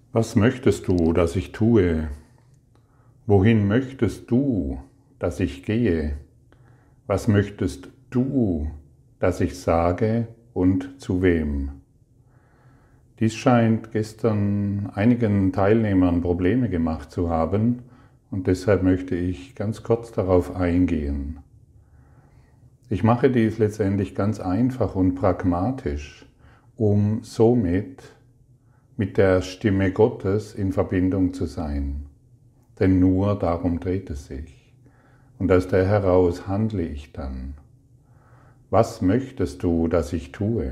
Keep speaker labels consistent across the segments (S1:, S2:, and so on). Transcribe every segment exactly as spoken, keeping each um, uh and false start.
S1: Was möchtest du, dass ich tue? Wohin möchtest du, dass ich gehe? Was möchtest du, dass ich sage und zu wem? Dies scheint gestern einigen Teilnehmern Probleme gemacht zu haben und deshalb möchte ich ganz kurz darauf eingehen. Ich mache dies letztendlich ganz einfach und pragmatisch, um somit mit der Stimme Gottes in Verbindung zu sein. Denn nur darum dreht es sich. Und aus der heraus handle ich dann. Was möchtest du, dass ich tue?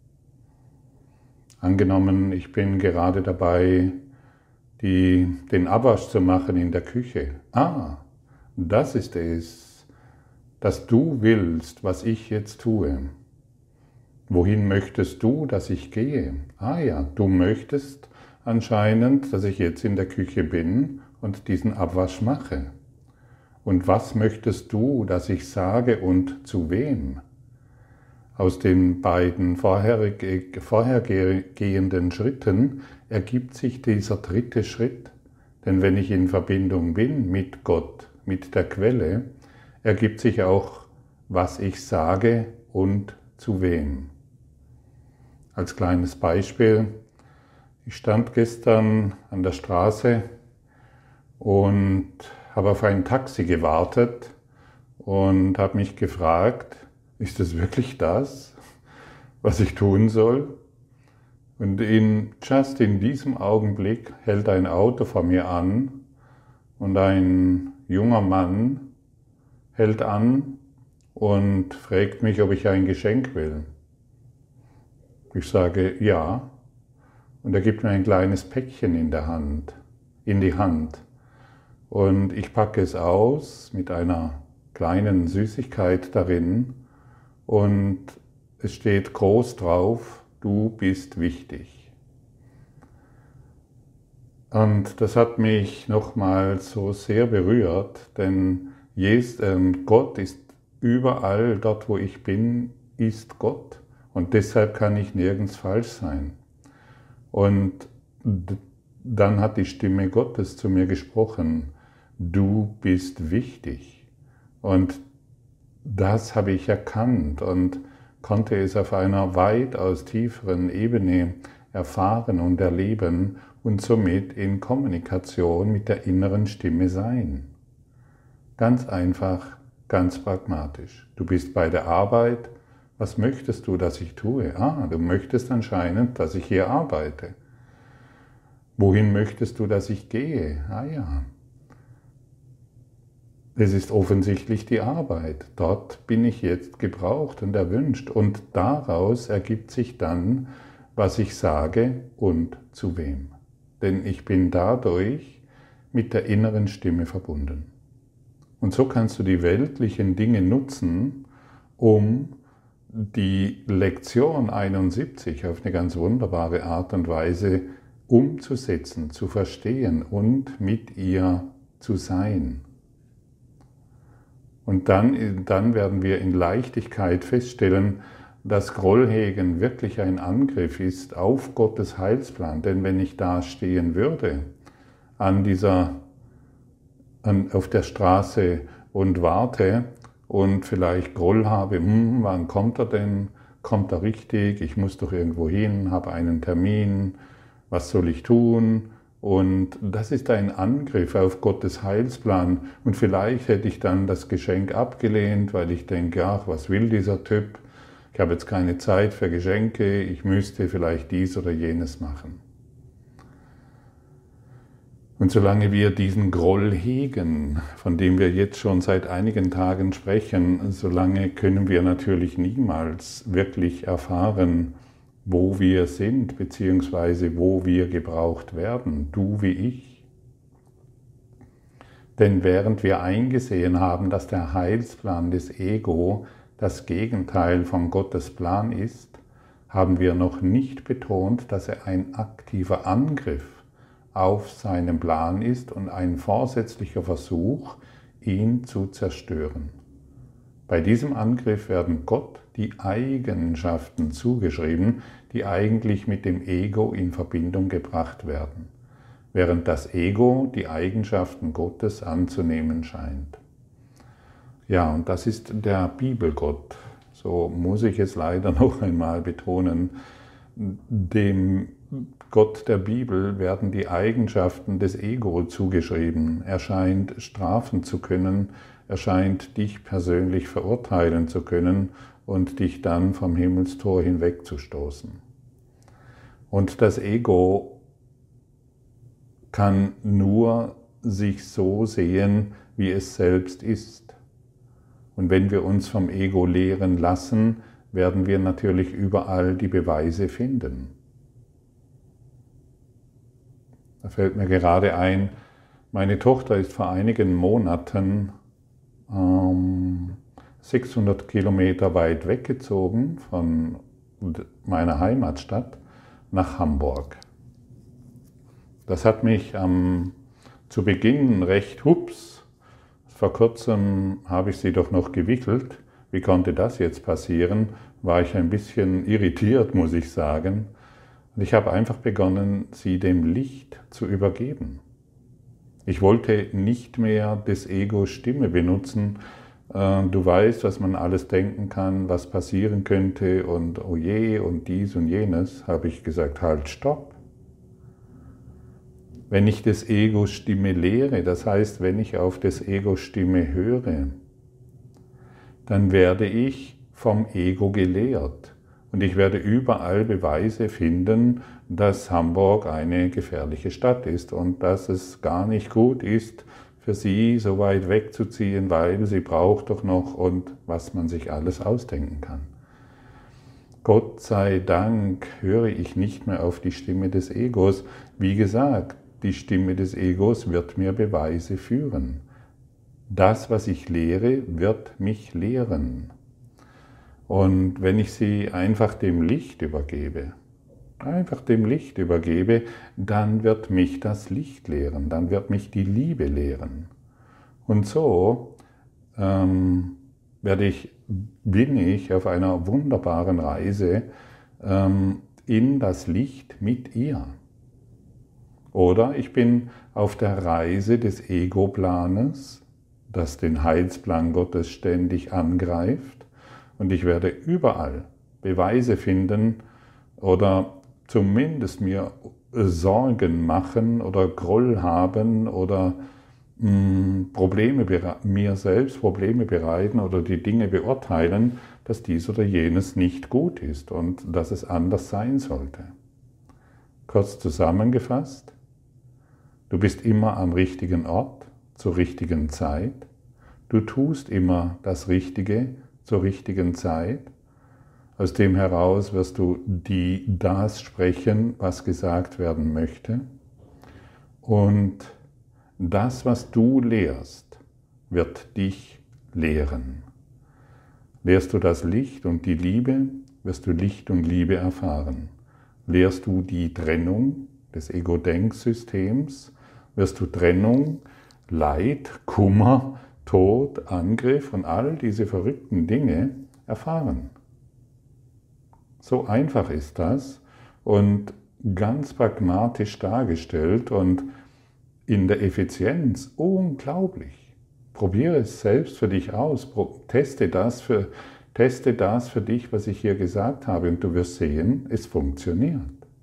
S1: Angenommen, ich bin gerade dabei, die, den Abwasch zu machen in der Küche. Ah, das ist es, dass du willst, was ich jetzt tue. Wohin möchtest du, dass ich gehe? Ah ja, du möchtest anscheinend, dass ich jetzt in der Küche bin und diesen Abwasch mache. Und was möchtest du, dass ich sage und zu wem? Aus den beiden vorhergehenden Schritten ergibt sich dieser dritte Schritt. Denn wenn ich in Verbindung bin mit Gott, mit der Quelle, ergibt sich auch, was ich sage und zu wem. Als kleines Beispiel, ich stand gestern an der Straße und habe auf ein Taxi gewartet und habe mich gefragt, ist es wirklich das, was ich tun soll? Und in, just in diesem Augenblick hält ein Auto vor mir an und ein junger Mann hält an und fragt mich, ob ich ein Geschenk will. Ich sage ja und er gibt mir ein kleines Päckchen in der Hand, in die Hand. Und ich packe es aus mit einer kleinen Süßigkeit darin und es steht groß drauf, du bist wichtig. Und das hat mich nochmals so sehr berührt, denn Gott ist überall, dort wo ich bin, ist Gott. Und deshalb kann ich nirgends falsch sein. Und dann hat die Stimme Gottes zu mir gesprochen, du bist wichtig. Und das habe ich erkannt und konnte es auf einer weitaus tieferen Ebene erfahren und erleben und somit in Kommunikation mit der inneren Stimme sein. Ganz einfach, ganz pragmatisch. Du bist bei der Arbeit. Was möchtest du, dass ich tue? Ah, du möchtest anscheinend, dass ich hier arbeite. Wohin möchtest du, dass ich gehe? Ah ja. Es ist offensichtlich die Arbeit. Dort bin ich jetzt gebraucht und erwünscht. Und daraus ergibt sich dann, was ich sage und zu wem. Denn ich bin dadurch mit der inneren Stimme verbunden. Und so kannst du die weltlichen Dinge nutzen, um die Lektion einundsiebzig auf eine ganz wunderbare Art und Weise umzusetzen, zu verstehen und mit ihr zu sein. Und dann, dann werden wir in Leichtigkeit feststellen, dass Grollhegen wirklich ein Angriff ist auf Gottes Heilsplan. Denn wenn ich da stehen würde, an dieser, an, auf der Straße und warte, und vielleicht Groll habe, hm, wann kommt er denn? Kommt er richtig? Ich muss doch irgendwo hin, habe einen Termin, was soll ich tun? Und das ist ein Angriff auf Gottes Heilsplan. Und vielleicht hätte ich dann das Geschenk abgelehnt, weil ich denke, ach, was will dieser Typ? Ich habe jetzt keine Zeit für Geschenke, ich müsste vielleicht dies oder jenes machen. Und solange wir diesen Groll hegen, von dem wir jetzt schon seit einigen Tagen sprechen, solange können wir natürlich niemals wirklich erfahren, wo wir sind, beziehungsweise wo wir gebraucht werden, du wie ich. Denn während wir eingesehen haben, dass der Heilsplan des Ego das Gegenteil von Gottes Plan ist, haben wir noch nicht betont, dass er ein aktiver Angriff auf seinen Plan ist und ein vorsätzlicher Versuch, ihn zu zerstören. Bei diesem Angriff werden Gott die Eigenschaften zugeschrieben, die eigentlich mit dem Ego in Verbindung gebracht werden. während das Ego die Eigenschaften Gottes anzunehmen scheint. Ja, und das ist der Bibelgott. So muss ich es leider noch einmal betonen. Dem Gott der Bibel werden die Eigenschaften des Ego zugeschrieben. Er scheint strafen zu können, er scheint dich persönlich verurteilen zu können und dich dann vom Himmelstor hinwegzustoßen. Und das Ego kann nur sich so sehen, wie es selbst ist. Und wenn wir uns vom Ego lehren lassen, werden wir natürlich überall die Beweise finden. Da fällt mir gerade ein, meine Tochter ist vor einigen Monaten ähm, sechshundert Kilometer weit weggezogen von meiner Heimatstadt nach Hamburg. Das hat mich ähm, zu Beginn recht hups. Vor kurzem habe ich sie doch noch gewickelt. Wie konnte das jetzt passieren? War ich ein bisschen irritiert, muss ich sagen. Und ich habe einfach begonnen, sie dem Licht zu übergeben. Ich wollte nicht mehr des Egos Stimme benutzen. Du weißt, was man alles denken kann, was passieren könnte und oh je und dies und jenes. Habe ich gesagt, halt, stopp. Wenn ich des Egos Stimme lehre, das heißt, wenn ich auf des Egos Stimme höre, dann werde ich vom Ego gelehrt. Und ich werde überall Beweise finden, dass Hamburg eine gefährliche Stadt ist und dass es gar nicht gut ist, für sie so weit wegzuziehen, weil sie braucht doch noch und was man sich alles ausdenken kann. Gott sei Dank höre ich nicht mehr auf die Stimme des Egos. Wie gesagt, die Stimme des Egos wird mir Beweise führen. Das, was ich lehre, wird mich lehren. Und wenn ich sie einfach dem Licht übergebe, einfach dem Licht übergebe, dann wird mich das Licht lehren, dann wird mich die Liebe lehren. Und so ähm, werde ich, bin ich auf einer wunderbaren Reise ähm, in das Licht mit ihr. Oder ich bin auf der Reise des Ego-Planes, das den Heilsplan Gottes ständig angreift, und ich werde überall Beweise finden oder zumindest mir Sorgen machen oder Groll haben oder mh, Probleme, mir selbst Probleme bereiten oder die Dinge beurteilen, dass dies oder jenes nicht gut ist und dass es anders sein sollte. Kurz zusammengefasst, du bist immer am richtigen Ort, zur richtigen Zeit. Du tust immer das Richtige zur richtigen Zeit. Aus dem heraus wirst du die, das sprechen, was gesagt werden möchte. Und das, was du lehrst, wird dich lehren. Lehrst du das Licht und die Liebe, wirst du Licht und Liebe erfahren. Lehrst du die Trennung des Ego-Denksystems, wirst du Trennung, Leid, Kummer, Tod, Angriff und all diese verrückten Dinge erfahren. So einfach ist das und ganz pragmatisch dargestellt und in der Effizienz unglaublich. Probiere es selbst für dich aus, teste das für, teste das für dich, was ich hier gesagt habe, und du wirst sehen, es funktioniert.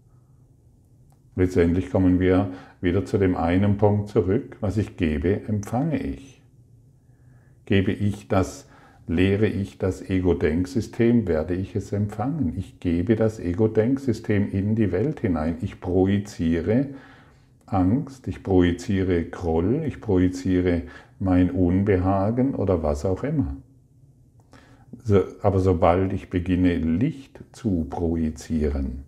S1: Letztendlich kommen wir wieder zu dem einen Punkt zurück, was ich gebe, empfange ich. Gebe ich das, lehre ich das Ego-Denksystem, werde ich es empfangen. Ich gebe das Ego-Denksystem in die Welt hinein. Ich projiziere Angst, ich projiziere Groll, ich projiziere mein Unbehagen oder was auch immer. Aber sobald ich beginne, Licht zu projizieren,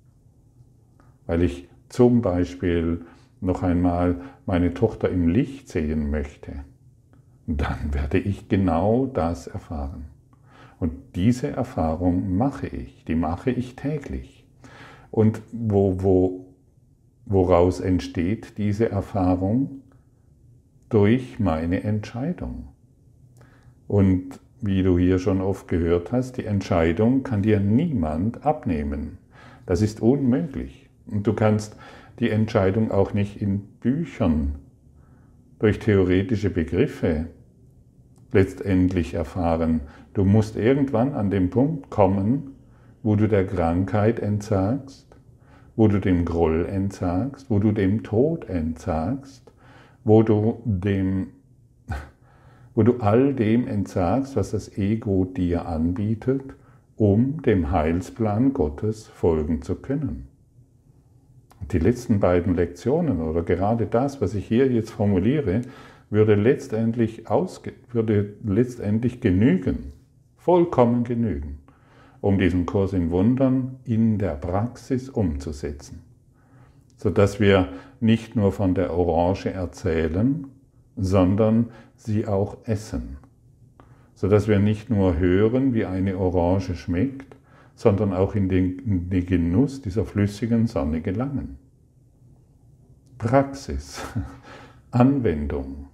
S1: weil ich zum Beispiel noch einmal meine Tochter im Licht sehen möchte, dann werde ich genau das erfahren. Und diese Erfahrung mache ich, die mache ich täglich. Und wo, wo, woraus entsteht diese Erfahrung? Durch meine Entscheidung. Und wie du hier schon oft gehört hast, die Entscheidung kann dir niemand abnehmen. Das ist unmöglich. Und du kannst die Entscheidung auch nicht in Büchern durch theoretische Begriffe letztendlich erfahren. Du musst irgendwann an den Punkt kommen, wo du der Krankheit entsagst, wo du dem Groll entsagst, wo du dem Tod entsagst, wo du, dem, wo du all dem entsagst, was das Ego dir anbietet, um dem Heilsplan Gottes folgen zu können. Die letzten beiden Lektionen oder gerade das, was ich hier jetzt formuliere, würde letztendlich, ausge, würde letztendlich genügen, vollkommen genügen, um diesen Kurs in Wundern in der Praxis umzusetzen, sodass wir nicht nur von der Orange erzählen, sondern sie auch essen, sodass wir nicht nur hören, wie eine Orange schmeckt, sondern auch in den, in den Genuss dieser flüssigen Sonne gelangen. Praxis, Anwendung.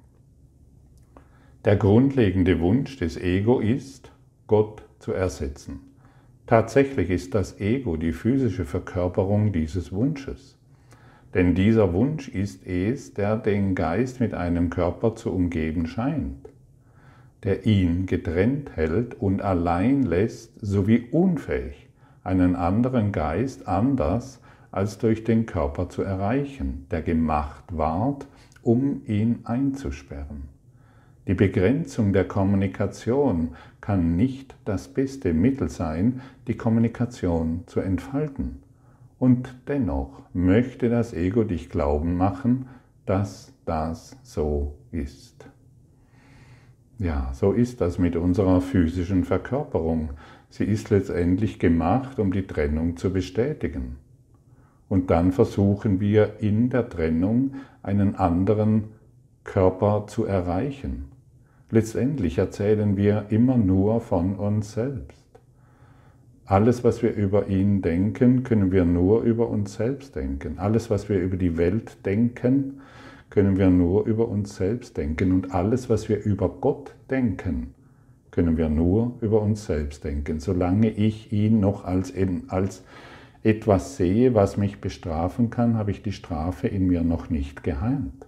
S1: Der grundlegende Wunsch des Ego ist, Gott zu ersetzen. Tatsächlich ist das Ego die physische Verkörperung dieses Wunsches. Denn dieser Wunsch ist es, der den Geist mit einem Körper zu umgeben scheint, der ihn getrennt hält und allein lässt, sowie unfähig, einen anderen Geist anders als durch den Körper zu erreichen, der gemacht ward, um ihn einzusperren. Die Begrenzung der Kommunikation kann nicht das beste Mittel sein, die Kommunikation zu entfalten. Und dennoch möchte das Ego dich glauben machen, dass das so ist. Ja, so ist das mit unserer physischen Verkörperung. Sie ist letztendlich gemacht, um die Trennung zu bestätigen. Und dann versuchen wir in der Trennung einen anderen Körper zu erreichen. Letztendlich erzählen wir immer nur von uns selbst. Alles, was wir über ihn denken, können wir nur über uns selbst denken. Alles, was wir über die Welt denken, können wir nur über uns selbst denken. Und alles, was wir über Gott denken, können wir nur über uns selbst denken. Solange ich ihn noch als, als etwas sehe, was mich bestrafen kann, habe ich die Strafe in mir noch nicht geheilt.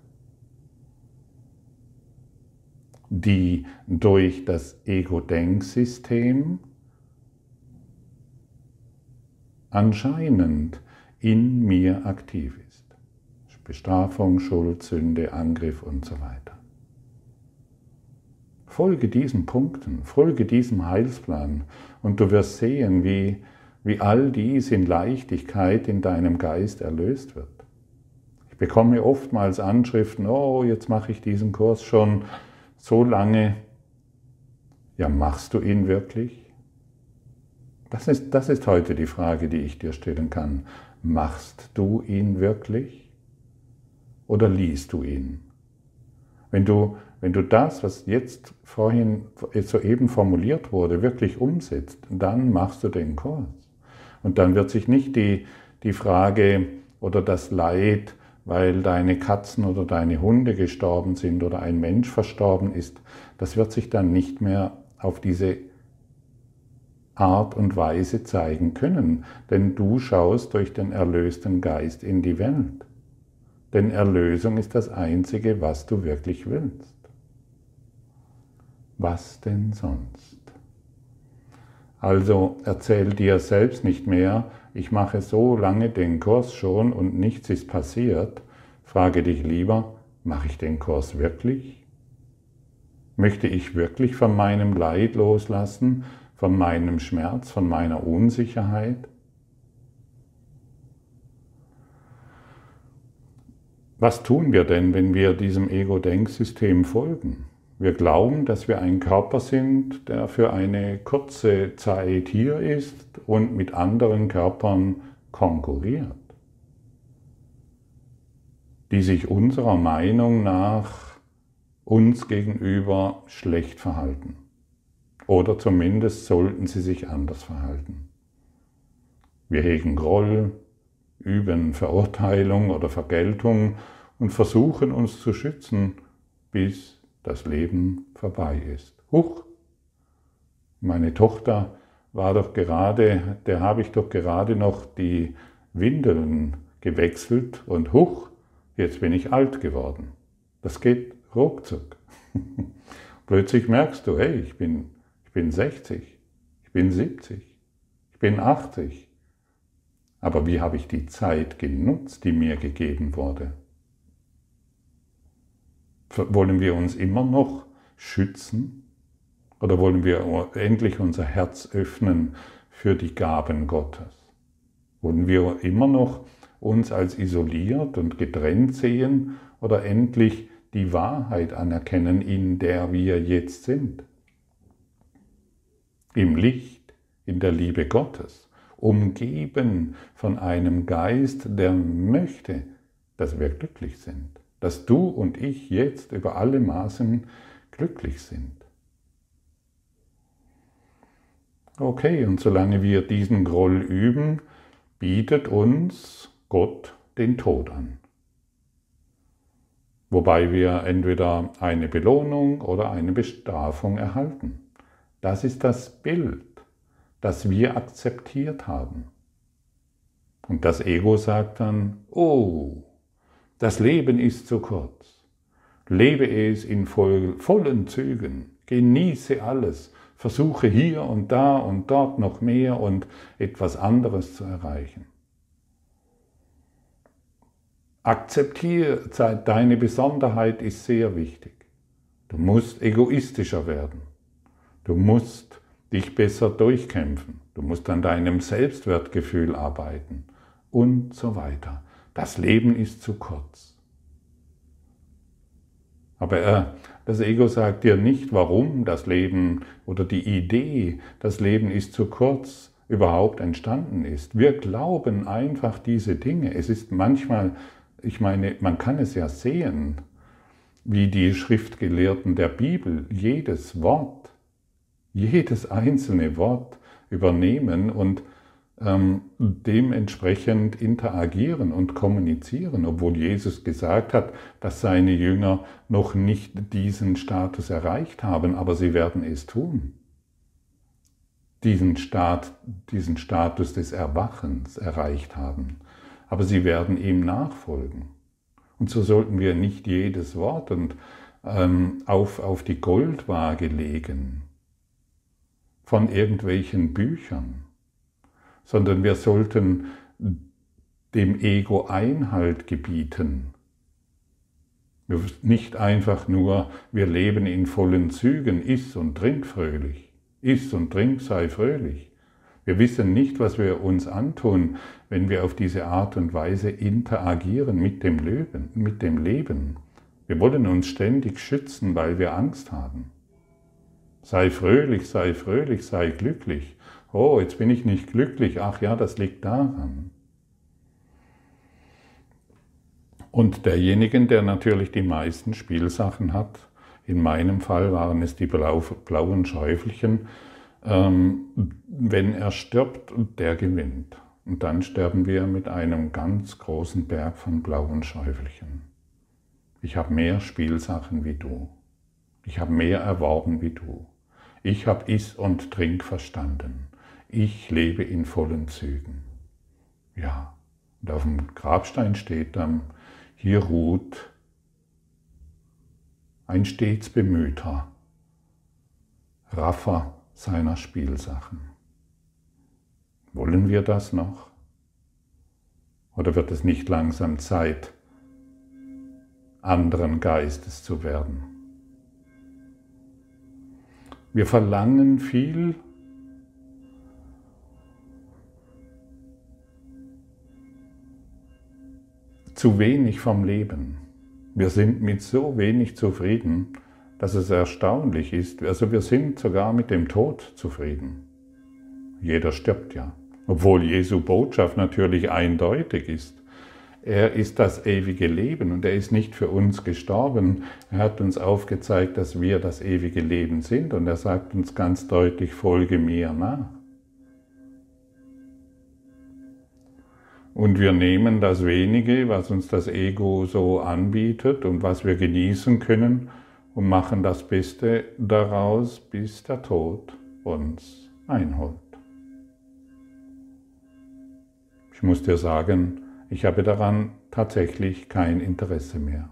S1: Die durch das Ego-Denksystem anscheinend in mir aktiv ist. Bestrafung, Schuld, Sünde, Angriff und so weiter. Folge diesen Punkten, folge diesem Heilsplan und du wirst sehen, wie, wie all dies in Leichtigkeit in deinem Geist erlöst wird. Ich bekomme oftmals Anschriften, oh, jetzt mache ich diesen Kurs schon so lange. Ja, machst du ihn wirklich? Das ist, das ist heute die Frage, die ich dir stellen kann. Machst du ihn wirklich? Oder liest du ihn? Wenn du, wenn du das, was jetzt vorhin soeben formuliert wurde, wirklich umsetzt, dann machst du den Kurs. Und dann wird sich nicht die, die Frage oder das Leid, weil deine Katzen oder deine Hunde gestorben sind oder ein Mensch verstorben ist, das wird sich dann nicht mehr auf diese Art und Weise zeigen können, denn du schaust durch den erlösten Geist in die Welt. Denn Erlösung ist das Einzige, was du wirklich willst. Was denn sonst? Also erzähl dir selbst nicht mehr, ich mache so lange den Kurs schon und nichts ist passiert. Frage dich lieber, mache ich den Kurs wirklich? Möchte ich wirklich von meinem Leid loslassen, von meinem Schmerz, von meiner Unsicherheit? Was tun wir denn, wenn wir diesem Ego-Denksystem folgen? Wir glauben, dass wir ein Körper sind, der für eine kurze Zeit hier ist und mit anderen Körpern konkurriert, die sich unserer Meinung nach uns gegenüber schlecht verhalten. Oder zumindest sollten sie sich anders verhalten. Wir hegen Groll, üben Verurteilung oder Vergeltung und versuchen uns zu schützen, bis das Leben vorbei ist. Huch, meine Tochter war doch gerade, der habe ich doch gerade noch die Windeln gewechselt und huch, jetzt bin ich alt geworden. Das geht ruckzuck. Plötzlich merkst du, hey, ich bin, ich bin sechzig, ich bin siebzig, ich bin achtzig. Aber wie habe ich die Zeit genutzt, die mir gegeben wurde? Wollen wir uns immer noch schützen? Oder wollen wir endlich unser Herz öffnen für die Gaben Gottes? Wollen wir immer noch uns als isoliert und getrennt sehen oder endlich die Wahrheit anerkennen, in der wir jetzt sind? Im Licht, in der Liebe Gottes, umgeben von einem Geist, der möchte, dass wir glücklich sind, dass du und ich jetzt über alle Maßen glücklich sind. Okay, und solange wir diesen Groll üben, bietet uns Gott den Tod an. Wobei wir entweder eine Belohnung oder eine Bestrafung erhalten. Das ist das Bild, das wir akzeptiert haben. Und das Ego sagt dann, oh, das Leben ist zu kurz. Lebe es in vollen Zügen, genieße alles, versuche hier und da und dort noch mehr und etwas anderes zu erreichen. Akzeptiere, deine Besonderheit ist sehr wichtig. Du musst egoistischer werden. Du musst dich besser durchkämpfen. Du musst an deinem Selbstwertgefühl arbeiten und so weiter. Das Leben ist zu kurz. Aber äh, das Ego sagt dir nicht, warum das Leben oder die Idee, das Leben ist zu kurz, überhaupt entstanden ist. Wir glauben einfach diese Dinge. Es ist manchmal, ich meine, man kann es ja sehen, wie die Schriftgelehrten der Bibel jedes Wort, jedes einzelne Wort übernehmen und ähm, dementsprechend interagieren und kommunizieren, obwohl Jesus gesagt hat, dass seine Jünger noch nicht diesen Status erreicht haben, aber sie werden es tun. Diesen, Stat, diesen Status des Erwachens erreicht haben. Aber sie werden ihm nachfolgen. Und so sollten wir nicht jedes Wort und, ähm, auf, auf die Goldwaage legen von irgendwelchen Büchern, sondern wir sollten dem Ego Einhalt gebieten. Nicht einfach nur, wir leben in vollen Zügen, iss und trink fröhlich, iss und trink, sei fröhlich. Wir wissen nicht, was wir uns antun, wenn wir auf diese Art und Weise interagieren mit dem Leben. Mit dem Leben. Wir wollen uns ständig schützen, weil wir Angst haben. Sei fröhlich, sei fröhlich, sei glücklich. Oh, jetzt bin ich nicht glücklich. Ach ja, das liegt daran. Und derjenige, der natürlich die meisten Spielsachen hat, in meinem Fall waren es die blauen Schäufelchen, ähm, wenn er stirbt, der gewinnt. Und dann sterben wir mit einem ganz großen Berg von blauen Schäufelchen. Ich habe mehr Spielsachen wie du. Ich habe mehr erworben wie du. Ich habe Iss und Trink verstanden. Ich lebe in vollen Zügen. Ja, und auf dem Grabstein steht dann, hier ruht ein stets bemühter Raffer seiner Spielsachen. Wollen wir das noch? Oder wird es nicht langsam Zeit, anderen Geistes zu werden? Wir verlangen viel, zu wenig vom Leben. Wir sind mit so wenig zufrieden, dass es erstaunlich ist. Also wir sind sogar mit dem Tod zufrieden. Jeder stirbt ja. Obwohl Jesu Botschaft natürlich eindeutig ist. Er ist das ewige Leben und er ist nicht für uns gestorben. Er hat uns aufgezeigt, dass wir das ewige Leben sind und er sagt uns ganz deutlich, folge mir nach. Und wir nehmen das Wenige, was uns das Ego so anbietet und was wir genießen können und machen das Beste daraus, bis der Tod uns einholt. Ich muss dir sagen, ich habe daran tatsächlich kein Interesse mehr.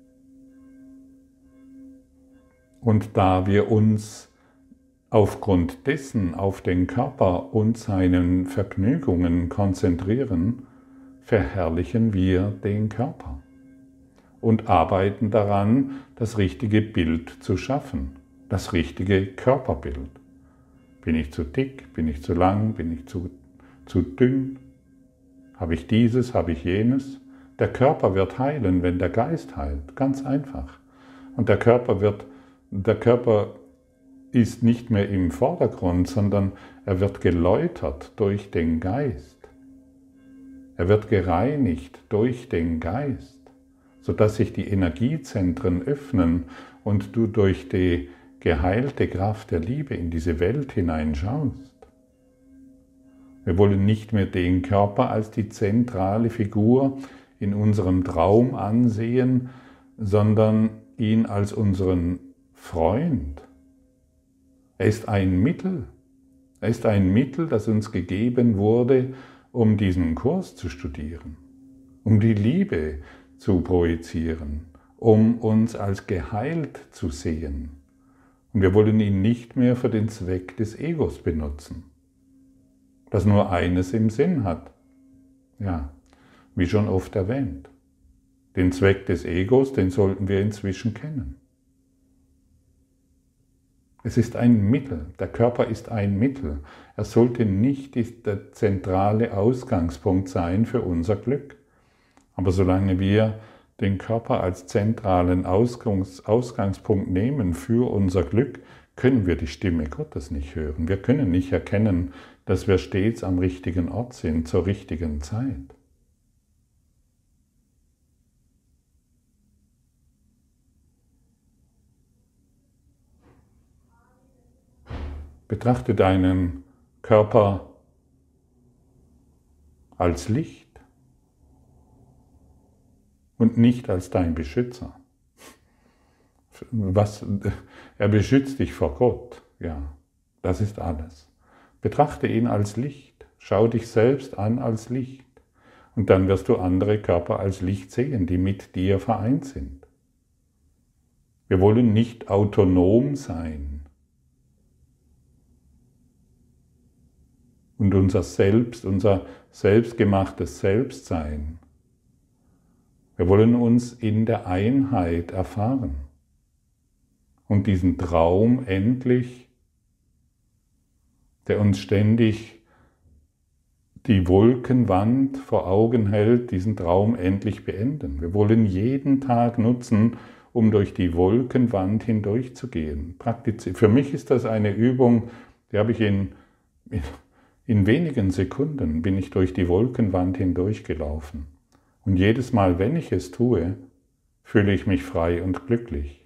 S1: Und da wir uns aufgrund dessen auf den Körper und seinen Vergnügungen konzentrieren, verherrlichen wir den Körper und arbeiten daran, das richtige Bild zu schaffen, das richtige Körperbild. Bin ich zu dick, bin ich zu lang, bin ich zu, zu dünn? Habe ich dieses, habe ich jenes? Der Körper wird heilen, wenn der Geist heilt, ganz einfach. Und der Körper wird, der Körper ist nicht mehr im Vordergrund, sondern er wird geläutert durch den Geist. Er wird gereinigt durch den Geist, sodass sich die Energiezentren öffnen und du durch die geheilte Kraft der Liebe in diese Welt hineinschaust. Wir wollen nicht mehr den Körper als die zentrale Figur in unserem Traum ansehen, sondern ihn als unseren Freund. Er ist ein Mittel. Er ist ein Mittel, das uns gegeben wurde, um diesen Kurs zu studieren, um die Liebe zu projizieren, um uns als geheilt zu sehen. Und wir wollen ihn nicht mehr für den Zweck des Egos benutzen, das nur eines im Sinn hat. Ja, wie schon oft erwähnt. Den Zweck des Egos, den sollten wir inzwischen kennen. Es ist ein Mittel, der Körper ist ein Mittel. Er sollte nicht der zentrale Ausgangspunkt sein für unser Glück. Aber solange wir den Körper als zentralen Ausgangs Ausgangspunkt nehmen für unser Glück, können wir die Stimme Gottes nicht hören. Wir können nicht erkennen, dass wir stets am richtigen Ort sind, zur richtigen Zeit. Betrachte deinen Körper als Licht und nicht als dein Beschützer. Was, er beschützt dich vor Gott, ja, das ist alles. Betrachte ihn als Licht, schau dich selbst an als Licht und dann wirst du andere Körper als Licht sehen, die mit dir vereint sind. Wir wollen nicht autonom sein. Und unser Selbst, unser selbstgemachtes Selbstsein. Wir wollen uns in der Einheit erfahren und diesen Traum endlich, der uns ständig die Wolkenwand vor Augen hält, diesen Traum endlich beenden. Wir wollen jeden Tag nutzen, um durch die Wolkenwand hindurchzugehen. Praktiz- Für mich ist das eine Übung, die habe ich in, in In wenigen Sekunden bin ich durch die Wolkenwand hindurchgelaufen. Und jedes Mal, wenn ich es tue, fühle ich mich frei und glücklich.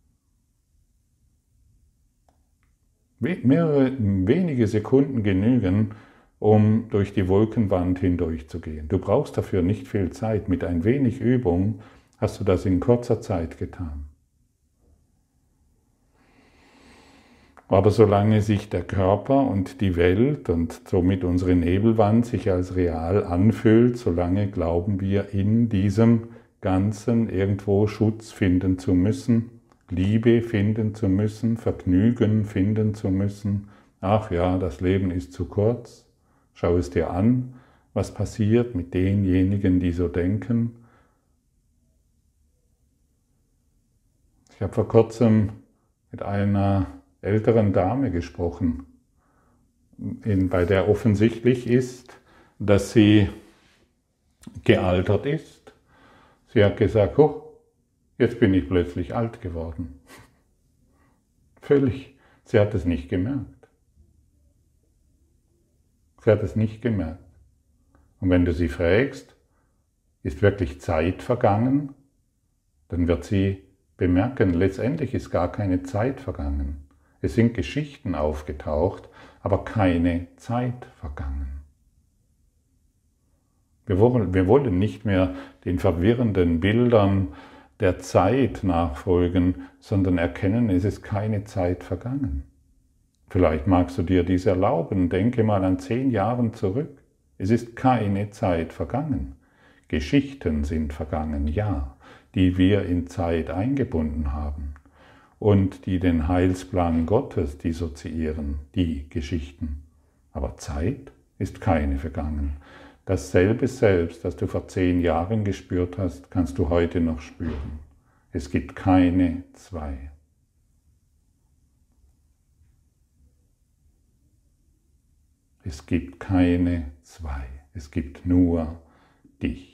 S1: Mehrere wenige Sekunden genügen, um durch die Wolkenwand hindurchzugehen. Du brauchst dafür nicht viel Zeit. Mit ein wenig Übung hast du das in kurzer Zeit getan. Aber solange sich der Körper und die Welt und somit unsere Nebelwand sich als real anfühlt, solange glauben wir in diesem Ganzen irgendwo Schutz finden zu müssen, Liebe finden zu müssen, Vergnügen finden zu müssen. Ach ja, das Leben ist zu kurz. Schau es dir an, was passiert mit denjenigen, die so denken. Ich habe vor kurzem mit einer älteren Dame gesprochen, in, bei der offensichtlich ist, dass sie gealtert ist. Sie hat gesagt, oh, jetzt bin ich plötzlich alt geworden. Völlig. Sie hat es nicht gemerkt. Sie hat es nicht gemerkt. Und wenn du sie fragst, ist wirklich Zeit vergangen, dann wird sie bemerken, letztendlich ist gar keine Zeit vergangen. Es sind Geschichten aufgetaucht, aber keine Zeit vergangen. Wir wollen, wir wollen nicht mehr den verwirrenden Bildern der Zeit nachfolgen, sondern erkennen, es ist keine Zeit vergangen. Vielleicht magst du dir dies erlauben, denke mal an zehn Jahre zurück. Es ist keine Zeit vergangen. Geschichten sind vergangen, ja, die wir in Zeit eingebunden haben und die den Heilsplan Gottes dissoziieren, die Geschichten. Aber Zeit ist keine vergangen. Dasselbe Selbst, das du vor zehn Jahren gespürt hast, kannst du heute noch spüren. Es gibt keine zwei. Es gibt keine zwei. Es gibt nur dich.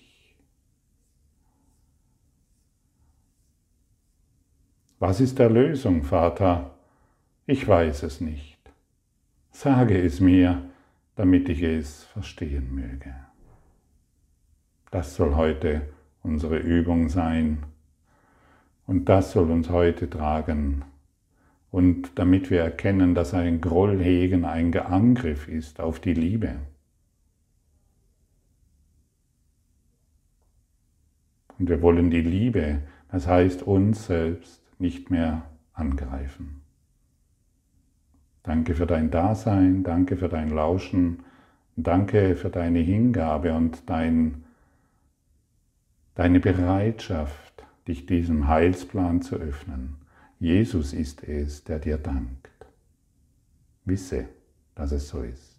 S1: Was ist Erlösung, Vater? Ich weiß es nicht. Sage es mir, damit ich es verstehen möge. Das soll heute unsere Übung sein und das soll uns heute tragen. Und damit wir erkennen, dass ein Groll hegen ein Angriff ist auf die Liebe. Und wir wollen die Liebe, das heißt uns selbst, nicht mehr angreifen. Danke für dein Dasein, danke für dein Lauschen, danke für deine Hingabe und dein, deine Bereitschaft, dich diesem Heilsplan zu öffnen. Jesus ist es, der dir dankt. Wisse, dass es so ist.